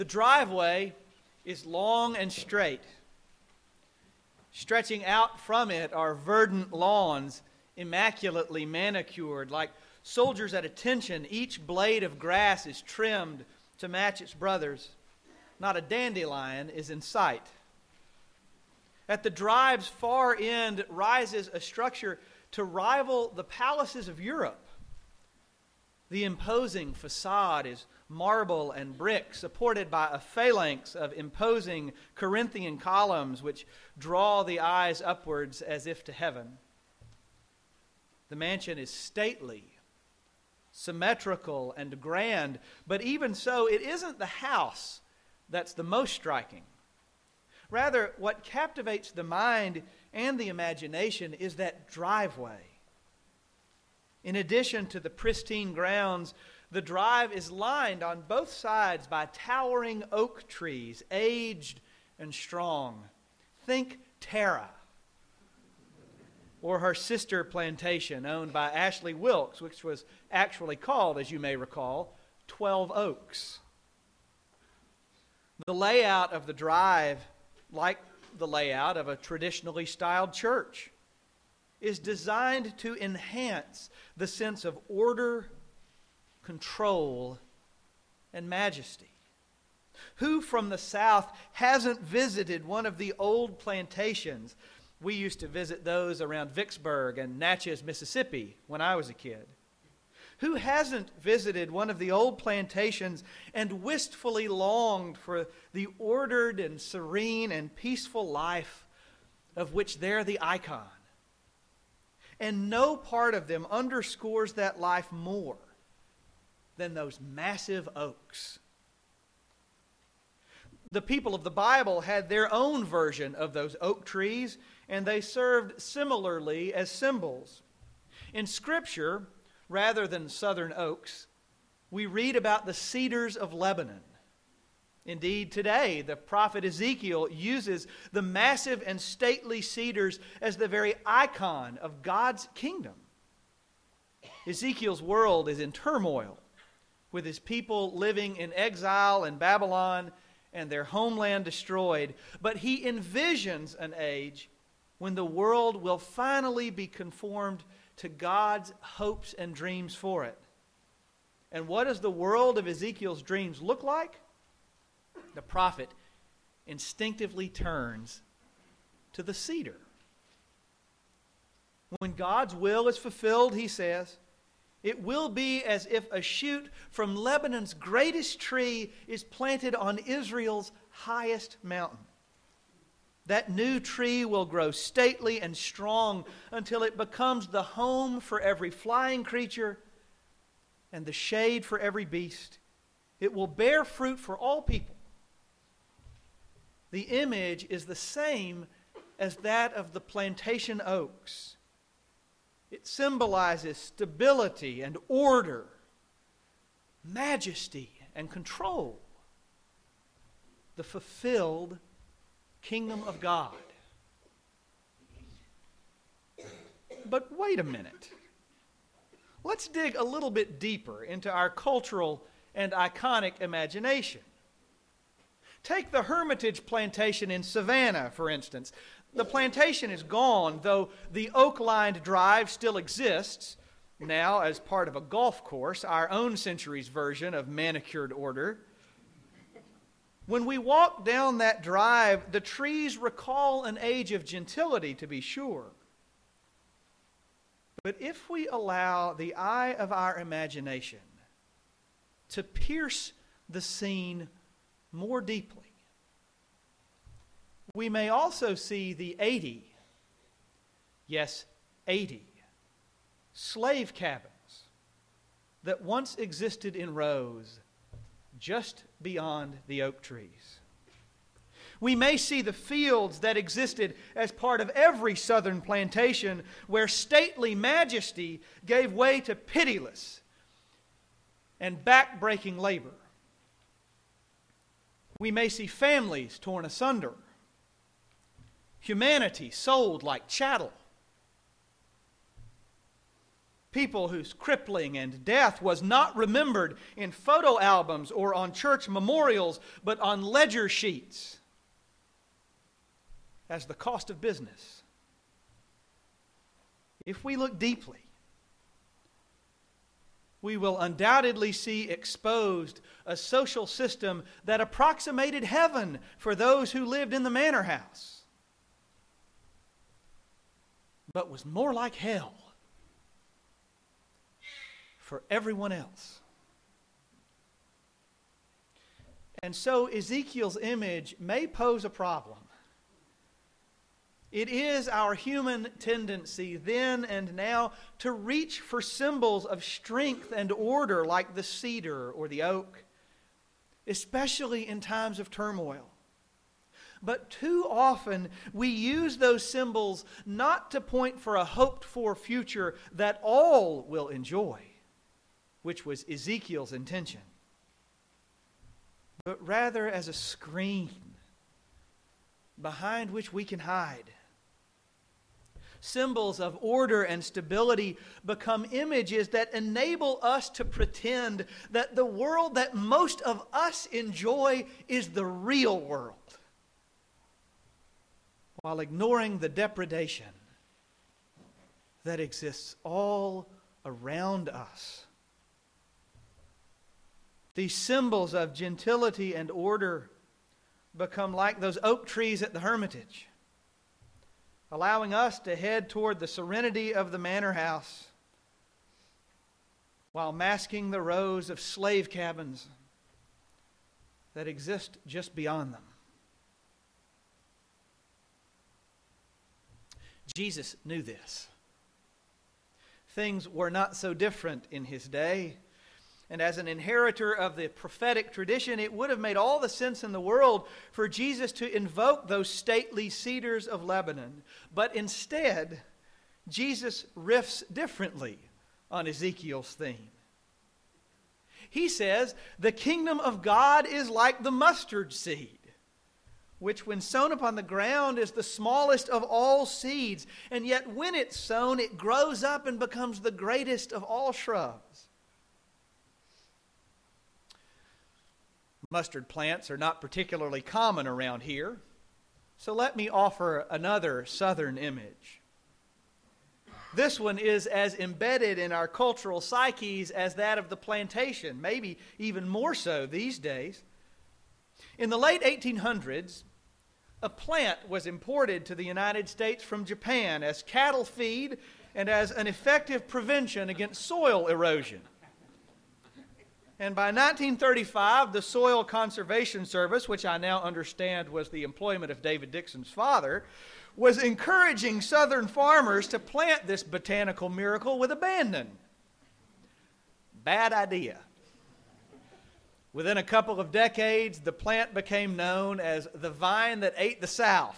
The driveway is long and straight. Stretching out from it are verdant lawns, immaculately manicured. Like soldiers at attention, each blade of grass is trimmed to match its brothers. Not a dandelion is in sight. At the drive's far end rises a structure to rival the palaces of Europe. The imposing facade is marble and brick, supported by a phalanx of imposing Corinthian columns which draw the eyes upwards as if to heaven. The mansion is stately, symmetrical, and grand, but even so, it isn't the house that's the most striking. Rather, what captivates the mind and the imagination is that driveway. In addition to the pristine grounds, the drive is lined on both sides by towering oak trees, aged and strong. Think Tara, or her sister plantation owned by Ashley Wilkes, which was actually called, as you may recall, 12 Oaks. The layout of the drive, like the layout of a traditionally styled church, is designed to enhance the sense of order, control, and majesty. Who from the South hasn't visited one of the old plantations? We used to visit those around Vicksburg and Natchez, Mississippi when I was a kid. Who hasn't visited one of the old plantations and wistfully longed for the ordered and serene and peaceful life of which they're the icon? And no part of them underscores that life more than those massive oaks. The people of the Bible had their own version of those oak trees, and they served similarly as symbols. In Scripture, rather than southern oaks, we read about the cedars of Lebanon. Indeed, today, the prophet Ezekiel uses the massive and stately cedars as the very icon of God's kingdom. Ezekiel's world is in turmoil, with his people living in exile in Babylon and their homeland destroyed. But he envisions an age when the world will finally be conformed to God's hopes and dreams for it. And what does the world of Ezekiel's dreams look like? The prophet instinctively turns to the cedar. When God's will is fulfilled, he says, it will be as if a shoot from Lebanon's greatest tree is planted on Israel's highest mountain. That new tree will grow stately and strong until it becomes the home for every flying creature and the shade for every beast. It will bear fruit for all people. The image is the same as that of the plantation oaks. It symbolizes stability and order, majesty and control, the fulfilled kingdom of God. But wait a minute. Let's dig a little bit deeper into our cultural and iconic imagination. Take the Hermitage Plantation in Savannah, for instance. The plantation is gone, though the oak-lined drive still exists, now as part of a golf course, our own century's version of manicured order. When we walk down that drive, the trees recall an age of gentility, to be sure. But if we allow the eye of our imagination to pierce the scene more deeply, we may also see the 80 slave cabins that once existed in rows just beyond the oak trees. We may see the fields that existed as part of every southern plantation where stately majesty gave way to pitiless and back-breaking labor. We may see families torn asunder, humanity sold like chattel. People whose crippling and death was not remembered in photo albums or on church memorials, but on ledger sheets as the cost of business. If we look deeply, we will undoubtedly see exposed a social system that approximated heaven for those who lived in the manor house, but was more like hell for everyone else. And so Ezekiel's image may pose a problem. It is our human tendency then and now to reach for symbols of strength and order like the cedar or the oak, especially in times of turmoil. But too often we use those symbols not to point for a hoped-for future that all will enjoy, which was Ezekiel's intention, but rather as a screen behind which we can hide. Symbols of order and stability become images that enable us to pretend that the world that most of us enjoy is the real world, while ignoring the depredation that exists all around us. These symbols of gentility and order become like those oak trees at the Hermitage, allowing us to head toward the serenity of the manor house while masking the rows of slave cabins that exist just beyond them. Jesus knew this. Things were not so different in his day. And as an inheritor of the prophetic tradition, it would have made all the sense in the world for Jesus to invoke those stately cedars of Lebanon. But instead, Jesus riffs differently on Ezekiel's theme. He says, the kingdom of God is like the mustard seed, which when sown upon the ground is the smallest of all seeds, and yet when it's sown, it grows up and becomes the greatest of all shrubs. Mustard plants are not particularly common around here, so let me offer another southern image. This one is as embedded in our cultural psyches as that of the plantation, maybe even more so these days. In the late 1800s, a plant was imported to the United States from Japan as cattle feed and as an effective prevention against soil erosion. And by 1935, the Soil Conservation Service, which I now understand was the employment of David Dixon's father, was encouraging Southern farmers to plant this botanical miracle with abandon. Bad idea. Within a couple of decades, the plant became known as the vine that ate the South.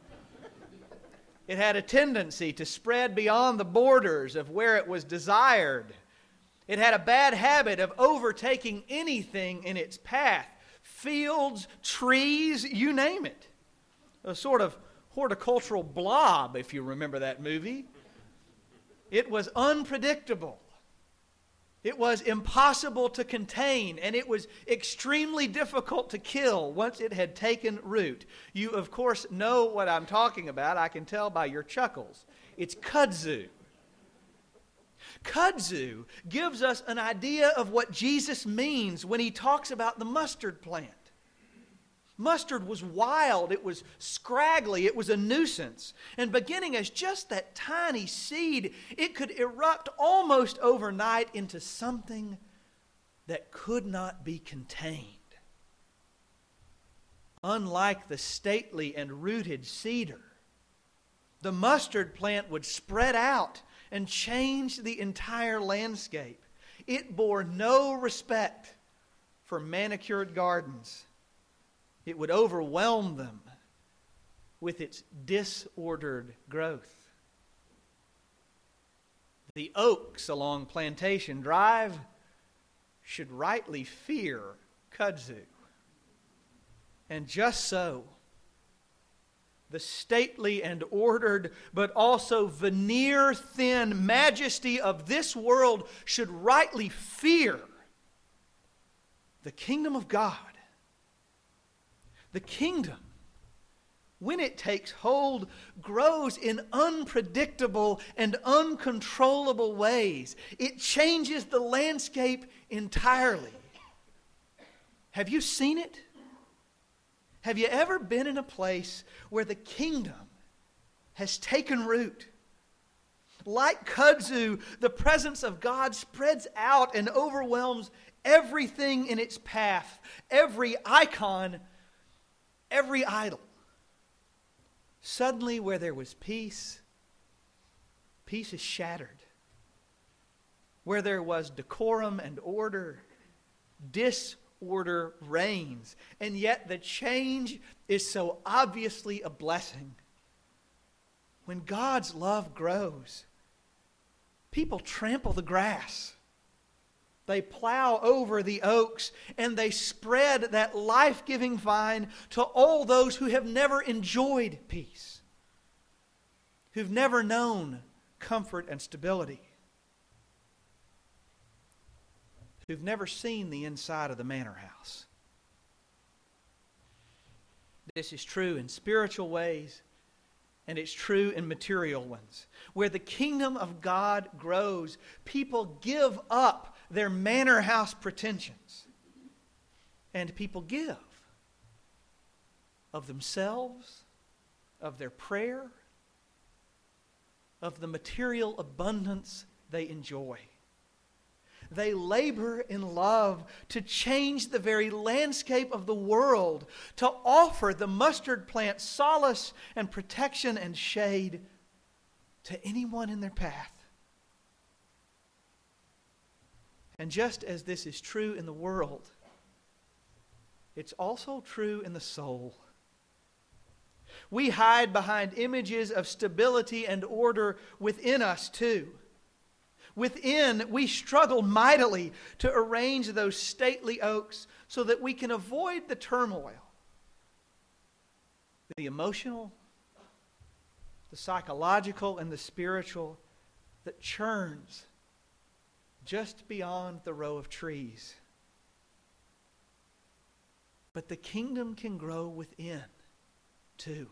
It had a tendency to spread beyond the borders of where it was desired. It had a bad habit of overtaking anything in its path. Fields, trees, you name it. A sort of horticultural blob, if you remember that movie. It was unpredictable. It was impossible to contain, and it was extremely difficult to kill once it had taken root. You, of course, know what I'm talking about. I can tell by your chuckles. It's kudzu. Kudzu gives us an idea of what Jesus means when he talks about the mustard plant. Mustard was wild, it was scraggly, it was a nuisance. And beginning as just that tiny seed, it could erupt almost overnight into something that could not be contained. Unlike the stately and rooted cedar, the mustard plant would spread out and change the entire landscape. It bore no respect for manicured gardens. It would overwhelm them with its disordered growth. The oaks along Plantation Drive should rightly fear kudzu. And just so, the stately and ordered, but also veneer-thin majesty of this world should rightly fear the kingdom of God. The kingdom, when it takes hold, grows in unpredictable and uncontrollable ways. It changes the landscape entirely. Have you seen it? Have you ever been in a place where the kingdom has taken root? Like kudzu, the presence of God spreads out and overwhelms everything in its path, every icon, every idol. Suddenly, where there was peace, peace is shattered. Where there was decorum and order, disorder reigns. And yet the change is so obviously a blessing. When God's love grows, people trample the grass. They plow over the oaks, and they spread that life-giving vine to all those who have never enjoyed peace, who've never known comfort and stability, who've never seen the inside of the manor house. This is true in spiritual ways, and it's true in material ones. Where the kingdom of God grows, people give up their manor house pretensions. And people give of themselves, of their prayer, of the material abundance they enjoy. They labor in love to change the very landscape of the world, to offer the mustard plant solace and protection and shade to anyone in their path. And just as this is true in the world, it's also true in the soul. We hide behind images of stability and order within us too. Within, we struggle mightily to arrange those stately oaks so that we can avoid the turmoil, the emotional, the psychological, and the spiritual that churns just beyond the row of trees. But the kingdom can grow within too.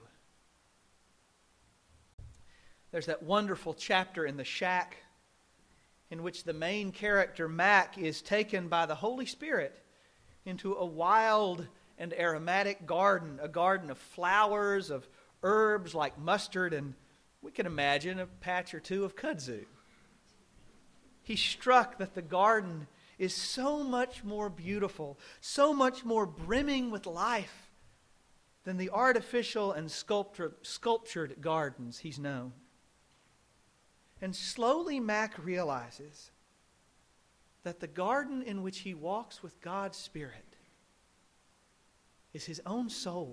There's that wonderful chapter in The Shack in which the main character, Mac, is taken by the Holy Spirit into a wild and aromatic garden, a garden of flowers, of herbs like mustard, and we can imagine a patch or two of kudzu. He's struck that the garden is so much more beautiful, so much more brimming with life than the artificial and sculptured gardens he's known. And slowly Mac realizes that the garden in which he walks with God's Spirit is his own soul.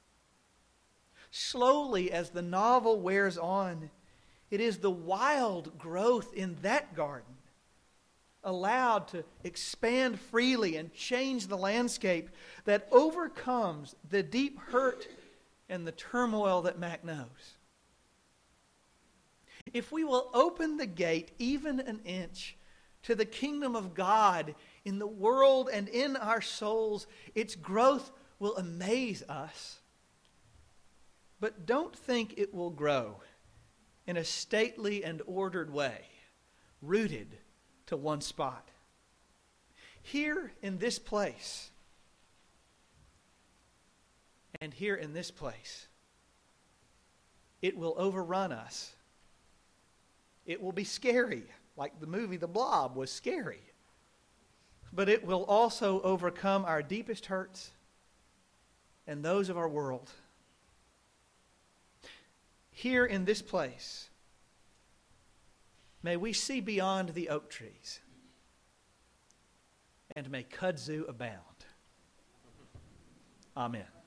Slowly, as the novel wears on, it is the wild growth in that garden, allowed to expand freely and change the landscape, that overcomes the deep hurt and the turmoil that Mac knows. If we will open the gate even an inch to the kingdom of God in the world and in our souls, its growth will amaze us. But don't think it will grow in a stately and ordered way, rooted to one spot. Here in this place, and here in this place, it will overrun us. It will be scary, like the movie The Blob was scary. But it will also overcome our deepest hurts and those of our world. Here in this place, may we see beyond the oak trees, and may kudzu abound. Amen.